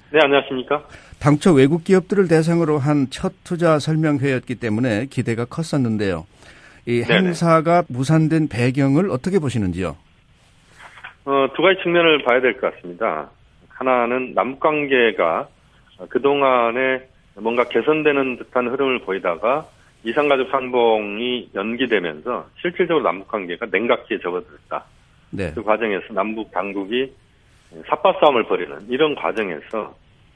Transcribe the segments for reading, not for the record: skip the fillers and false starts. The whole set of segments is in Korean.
네, 안녕하십니까? 당초 외국 기업들을 대상으로 한 첫 투자 설명회였기 때문에 기대가 컸었는데요. 이 행사가 무산된 배경을 어떻게 보시는지요? 두 가지 측면을 봐야 될 것 같습니다. 하나는 남북관계가 그동안에 뭔가 개선되는 듯한 흐름을 보이다가 이산가족 상봉이 연기되면서 실질적으로 남북관계가 냉각기에 접어들었다. 네. 그 과정에서 남북 당국이 삿바 싸움을 벌이는 이런 과정에서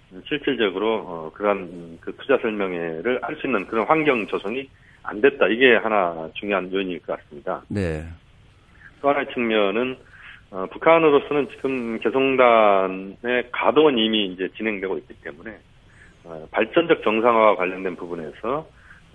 실질적으로 그러한 그 투자 설명회를 할 수 있는 그런 환경 조성이 안 됐다. 이게 하나 중요한 요인일 것 같습니다. 네. 또 하나의 측면은 북한으로서는 지금 개성단의 가동은 이미 이제 진행되고 있기 때문에 발전적 정상화와 관련된 부분에서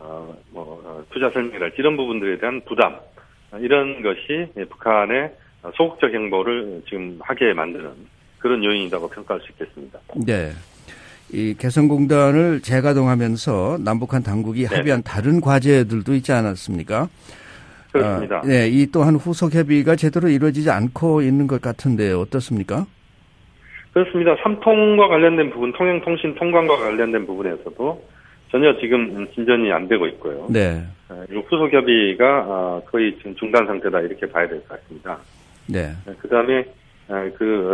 투자 설명이랄지 이런 부분들에 대한 부담 이런 것이 북한의 소극적 행보를 지금 하게 만드는 그런 요인이라고 평가할 수 있겠습니다. 네. 이 개성공단을 재가동하면서 남북한 당국이 합의한 다른 과제들도 있지 않았습니까? 그렇습니다. 네, 이 또한 후속 협의가 제대로 이루어지지 않고 있는 것 같은데 어떻습니까? 그렇습니다. 삼통과 관련된 부분, 통행통신 통관과 관련된 부분에서도 전혀 지금 진전이 안 되고 있고요. 네. 후속 협의가 거의 지금 중단 상태다 이렇게 봐야 될 것 같습니다. 네. 그다음에 그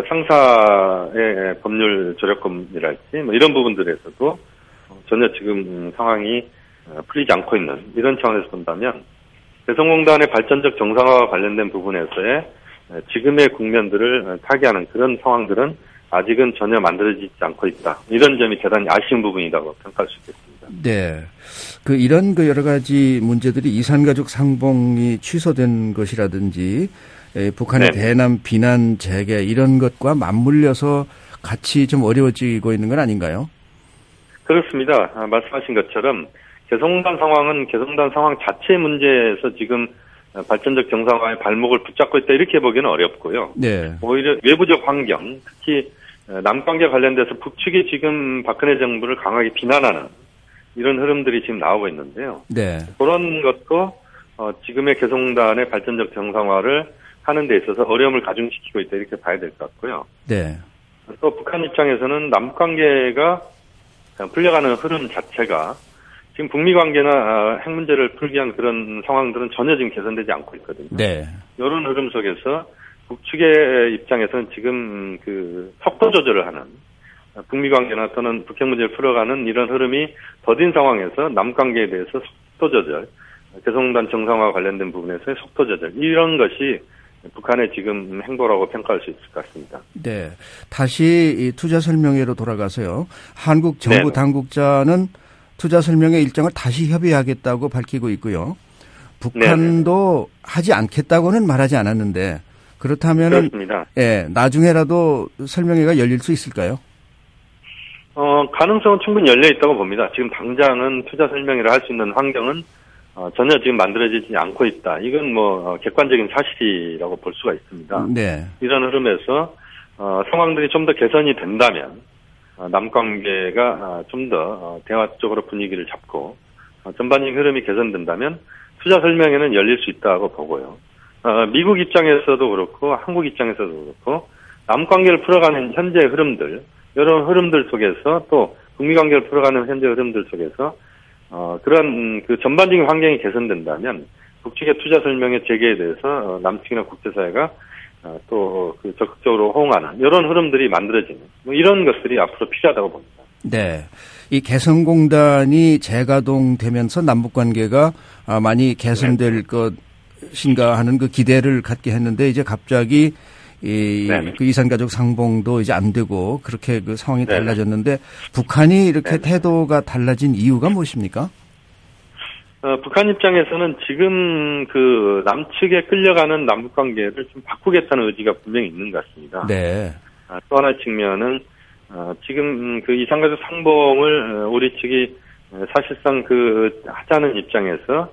상사의 법률 조력금이랄지 뭐 이런 부분들에서도 전혀 지금 상황이 풀리지 않고 있는 이런 차원에서 본다면 개성공단의 발전적 정상화와 관련된 부분에서의 지금의 국면들을 타개하는 그런 상황들은 아직은 전혀 만들어지지 않고 있다. 이런 점이 대단히 아쉬운 부분이라고 평가할 수 있겠습니다. 네. 이런 여러 가지 문제들이 이산가족 상봉이 취소된 것이라든지 북한의 대남 비난 재개 이런 것과 맞물려서 같이 좀 어려워지고 있는 건 아닌가요? 그렇습니다. 말씀하신 것처럼 개성공단 상황은 개성공단 상황 자체 문제에서 지금 발전적 정상화의 발목을 붙잡고 있다 이렇게 보기는 어렵고요. 네. 오히려 외부적 환경, 특히 남관계 관련돼서 북측이 지금 박근혜 정부를 강하게 비난하는 이런 흐름들이 지금 나오고 있는데요. 네. 그런 것도 지금의 개성공단의 발전적 정상화를 하는 데 있어서 어려움을 가중시키고 있다 이렇게 봐야 될 것 같고요. 네. 또 북한 입장에서는 남북관계가 풀려가는 흐름 자체가 지금 북미 관계나 핵 문제를 풀기 위한 그런 상황들은 전혀 지금 개선되지 않고 있거든요. 네. 이런 흐름 속에서 북측의 입장에서는 지금 그 속도 조절을 하는 북미 관계나 또는 북핵 문제를 풀어가는 이런 흐름이 더딘 상황에서 남관계에 대해서 속도 조절, 개성공단 정상화와 관련된 부분에서의 속도 조절 이런 것이 북한의 지금 행보라고 평가할 수 있을 것 같습니다. 네. 다시 이 투자 설명회로 돌아가서요. 한국 정부 당국자는 투자 설명회 일정을 다시 협의하겠다고 밝히고 있고요. 북한도 하지 않겠다고는 말하지 않았는데 그렇다면은 나중에라도 설명회가 열릴 수 있을까요? 가능성은 충분히 열려 있다고 봅니다. 지금 당장은 투자 설명회를 할 수 있는 환경은 전혀 지금 만들어지지 않고 있다. 이건 객관적인 사실이라고 볼 수가 있습니다. 네. 이런 흐름에서 상황들이 좀 더 개선이 된다면 남관계가 좀 더 대화적으로 분위기를 잡고 전반적인 흐름이 개선된다면 투자 설명회는 열릴 수 있다고 보고요. 미국 입장에서도 그렇고 한국 입장에서도 그렇고 남관계를 풀어가는 현재 흐름들 이런 흐름들 속에서 또 북미 관계를 풀어가는 현재 흐름들 속에서 그런 그 전반적인 환경이 개선된다면 북측의 투자 설명회 재개에 대해서 남측이나 국제사회가 또 그 적극적으로 호응하는 이런 흐름들이 만들어지는 이런 것들이 앞으로 필요하다고 봅니다. 네, 이 개성공단이 재가동되면서 남북 관계가 많이 개선될 것인가 하는 그 기대를 갖게 했는데 이제 갑자기 그 이산가족 상봉도 이제 안 되고 그렇게 그 상황이 달라졌는데 북한이 이렇게 태도가 달라진 이유가 무엇입니까? 북한 입장에서는 지금 그 남측에 끌려가는 남북 관계를 좀 바꾸겠다는 의지가 분명히 있는 것 같습니다. 네. 또 하나의 측면은 지금 그 이산가족 상봉을 우리 측이 사실상 그 하자는 입장에서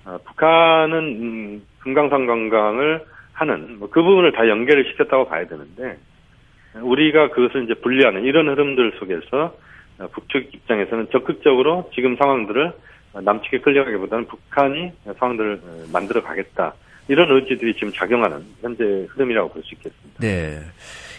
북한은 금강산 관광을 하는 그 부분을 다 연결을 시켰다고 봐야 되는데 우리가 그것을 이제 분리하는 이런 흐름들 속에서 북측 입장에서는 적극적으로 지금 상황들을 남측에 끌려가기보다는 북한이 상황들을 만들어 가겠다. 이런 의지들이 지금 작용하는 현재 흐름이라고 볼 수 있겠습니다. 네.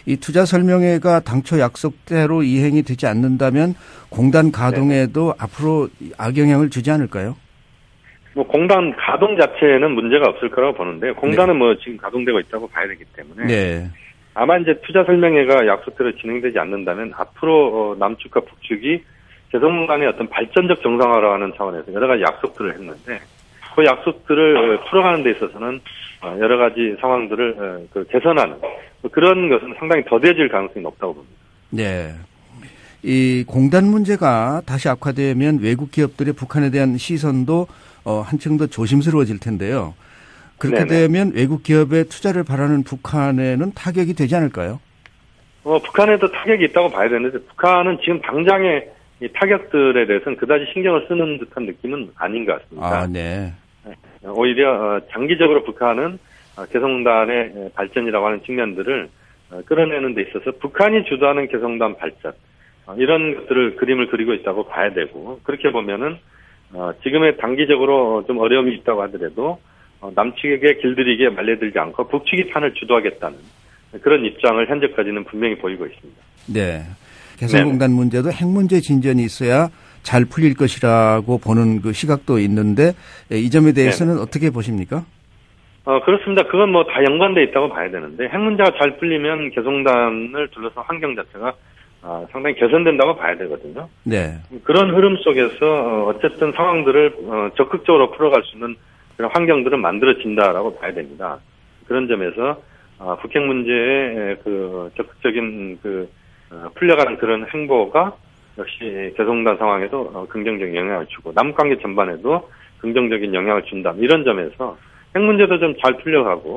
이 투자 설명회가 당초 약속대로 이행이 되지 않는다면 공단 가동에도 네. 앞으로 악영향을 주지 않을까요? 뭐 공단 가동 자체에는 문제가 없을 거라고 보는데 공단은 네. 뭐 지금 가동되고 있다고 봐야 되기 때문에 네. 아마 이제 투자 설명회가 약속대로 진행되지 않는다면 앞으로 남측과 북측이 개성공단의 어떤 발전적 정상화라는 차원에서 여러 가지 약속들을 했는데 그 약속들을 풀어가는 데 있어서는 여러 가지 상황들을 개선하는 그런 것은 상당히 더뎌질 가능성이 높다고 봅니다. 네. 이 공단 문제가 다시 악화되면 외국 기업들의 북한에 대한 시선도 한층 더 조심스러워질 텐데요. 그렇게 네네. 되면 외국 기업의 투자를 바라는 북한에는 타격이 되지 않을까요? 북한에도 타격이 있다고 봐야 되는데 북한은 지금 당장의 이 타격들에 대해서는 그다지 신경을 쓰는 듯한 느낌은 아닌 것 같습니다. 아, 네. 오히려 장기적으로 북한은 개성공단의 발전이라고 하는 측면들을 끌어내는 데 있어서 북한이 주도하는 개성공단 발전 이런 것들을 그림을 그리고 있다고 봐야 되고 그렇게 보면은 지금의 단기적으로 좀 어려움이 있다고 하더라도 남측에게 길들이기에 말려들지 않고 북측이 판을 주도하겠다는 그런 입장을 현재까지는 분명히 보이고 있습니다. 네. 개성공단 네. 문제도 핵 문제 진전이 있어야 잘 풀릴 것이라고 보는 그 시각도 있는데 이 점에 대해서는 네. 어떻게 보십니까? 그렇습니다. 그건 뭐 다 연관돼 있다고 봐야 되는데 핵 문제가 잘 풀리면 개성공단을 둘러싼 환경 자체가 상당히 개선된다고 봐야 되거든요. 네. 그런 흐름 속에서 어쨌든 상황들을 적극적으로 풀어갈 수 있는 그런 환경들은 만들어진다라고 봐야 됩니다. 그런 점에서 북핵 문제의 그 적극적인 풀려가는 그런 행보가 역시 개성공단 상황에도 긍정적인 영향을 주고 남북관계 전반에도 긍정적인 영향을 준다. 이런 점에서 핵 문제도 좀 잘 풀려가고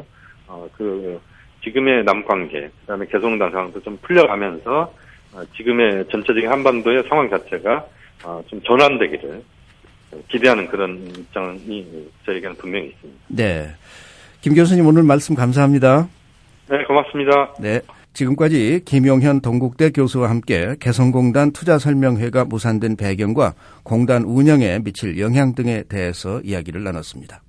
지금의 남북관계 그다음에 개성공단 상황도 좀 풀려가면서 지금의 전체적인 한반도의 상황 자체가 좀 전환되기를 기대하는 그런 입장이 저에게는 분명히 있습니다. 네, 김 교수님 오늘 말씀 감사합니다. 네, 고맙습니다. 네. 지금까지 김용현 동국대 교수와 함께 개성공단 투자설명회가 무산된 배경과 공단 운영에 미칠 영향 등에 대해서 이야기를 나눴습니다.